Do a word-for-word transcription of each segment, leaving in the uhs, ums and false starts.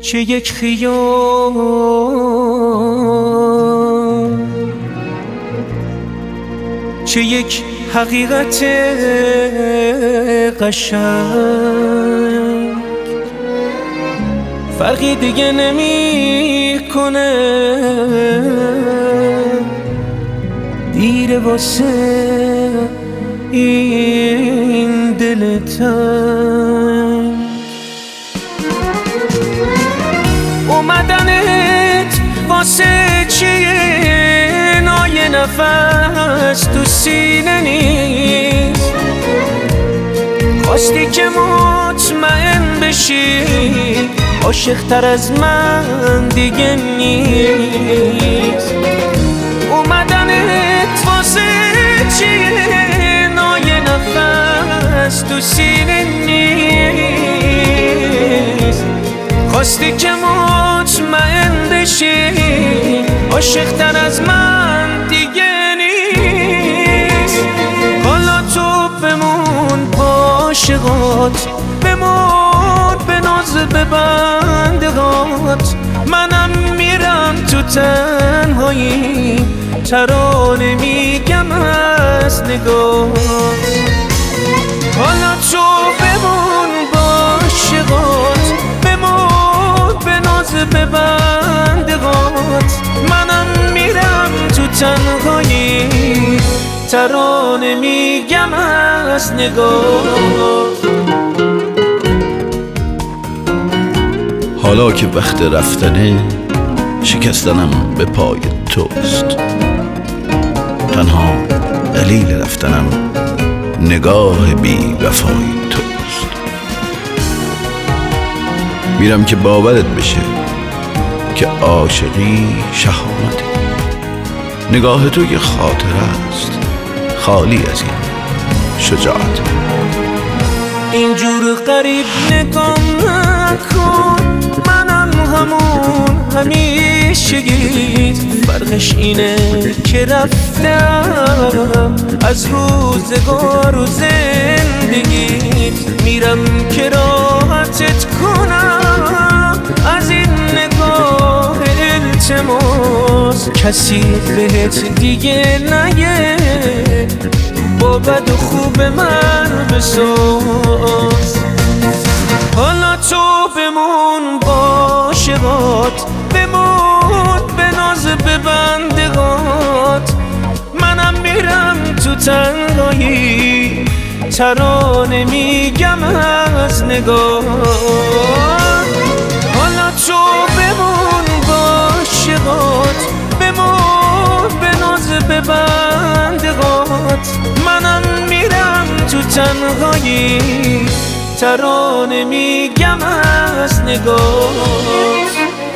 که یک خیال، چه یک حقیقت قشنگ، فرقی دیگه نمی کنه. دیره واسه این دل تنگ، اومدنت واسه چیه؟ نای نفس تو سینه نیست، خواستی که مطمئن بشی عاشق تر از من دیگه نیست. اومدنت واسه چیه؟ نای نفس تو سینه نیست، خواستی که مطمئن بشی عاشق تر از من دیگه نیست. حالا تو بمون با عاشقات، بمون به ناز ببندهات، منم میرم تو تنهایی ترانه میگم از نگات. حالا تو بمون با عاشقات، بمون به ناز ببندهات، منم میرم تو تنهایی ترانه میگم از نگات. حالا که وقت رفتنه شکستنم به پای توست، تنها دلیل رفتنم نگاه بی وفای توست. میرم که باورت بشه که عاشقی شهامته، نگاه تو یه خاطره است خالی از این شجاعت. اینجور غریب نگاه نکن، منم همون همیشگیت، فرقش اینه که رفتم از روزگار و زندگیت. میرم که راحتت کنم از این نگاه التماس، کسی بهت دیگه نگه با بد و خوب من بساز. حالا تو بمون با عاشقات، بمون به ناز ببندهات، منم میرم تو تنهایی ترانه میگم از نگات. حالا تو بمون با عاشقات، بمون به ناز ببندهات، منم میرم تو تنهایی ترانه میگم از نگات.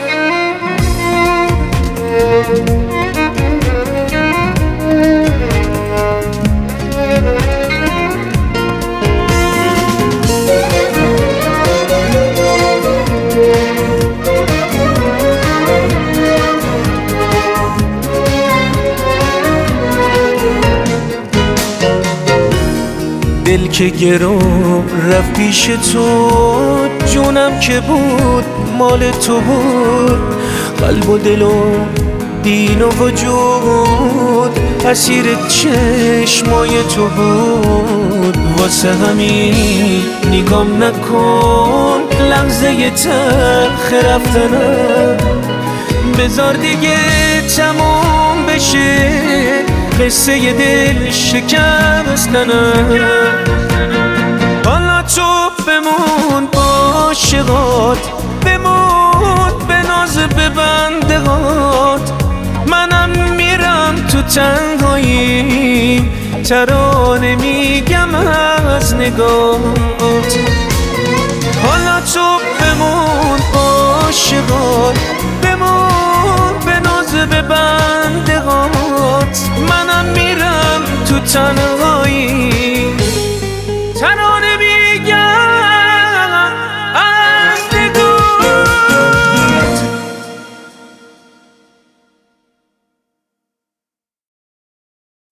دل که گرو رفت پیش تو، جونم که بود مال تو بود، قلب و دل و دین و وجود اسیر چشمای تو بود. واسه همین نگام نکن لحظه تلخ رفتنم، بذار دیگه تموم بشه قصه دل شکستنم. حالا تو بمون با عاشقات، بمون به ناز ببندهات، منم میرم تو تنهایی ترانه میگم از نگات. حالا تو بمون با عاشقات، بمون به ناز ببندهات، منم میرم تو تنهایی